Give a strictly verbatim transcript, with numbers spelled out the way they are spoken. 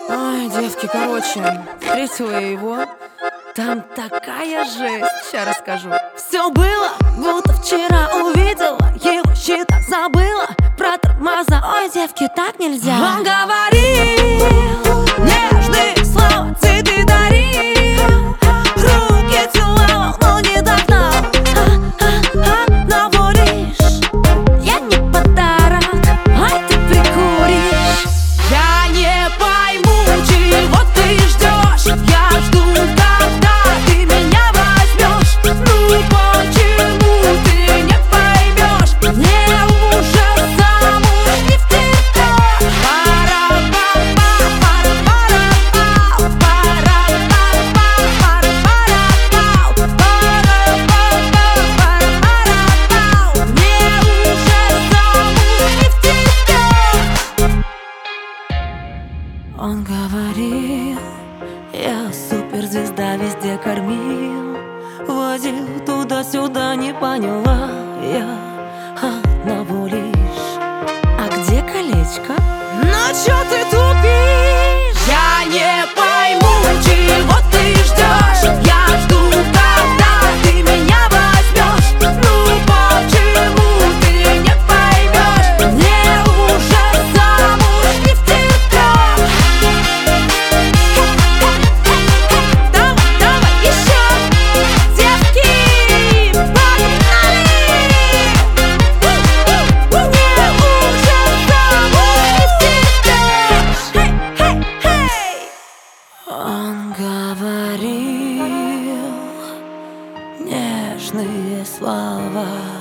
Ой, девки, короче, встретила я его. Там такая жесть, сейчас расскажу. Все было, будто вчера увидела. Его счета забыла. Про тормоза, ой, девки, так нельзя. Он говорил нежные слова, цветы дарил, руки целовал, но не догнал. А-а-а, наводишь, я не подарок, ай, ты прикуришь. Я не пойму, чего ты ждешь. Я жду, когда ты меня возьмешь. Ну почему ты не поймешь? Мне уже замуж не втерпешь. Пара-па-па, пара-пара-пау, пара-па-па, пара-пара-пау, пара-па-па, пара-пара-пау. Мне уже замуж не втерпешь. Он говорил, я суперзвезда, везде кормил, возил туда-сюда, не поняла я одного лишь. А где колечко? Ну чё ты тупишь? Я не пойму, чего ты ждешь. Я жду, когда ты меня возьмешь. Ну почему ты не поймешь? Мне уже замуж не втерпешь. Давай, давай еще, девки, погнали! Мне уже замуж не втерпешь. Хей, хей, хей! Он говорил нежные слова.